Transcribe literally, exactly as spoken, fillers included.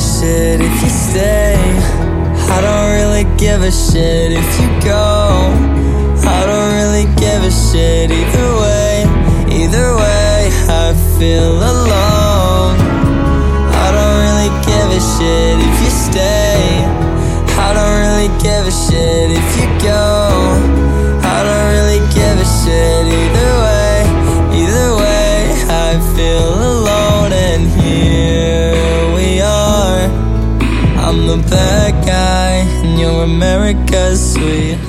shit if you stay. I don't really give a shit if you go. I don't really give a shit either way. Either way, I feel alone. I don't really give a shit if you stay. I don't really give a shit if you go. I don't really give a shit either way. Either way, I feel alone. And here we are. I'm the bad guy and you're America's sweetheart.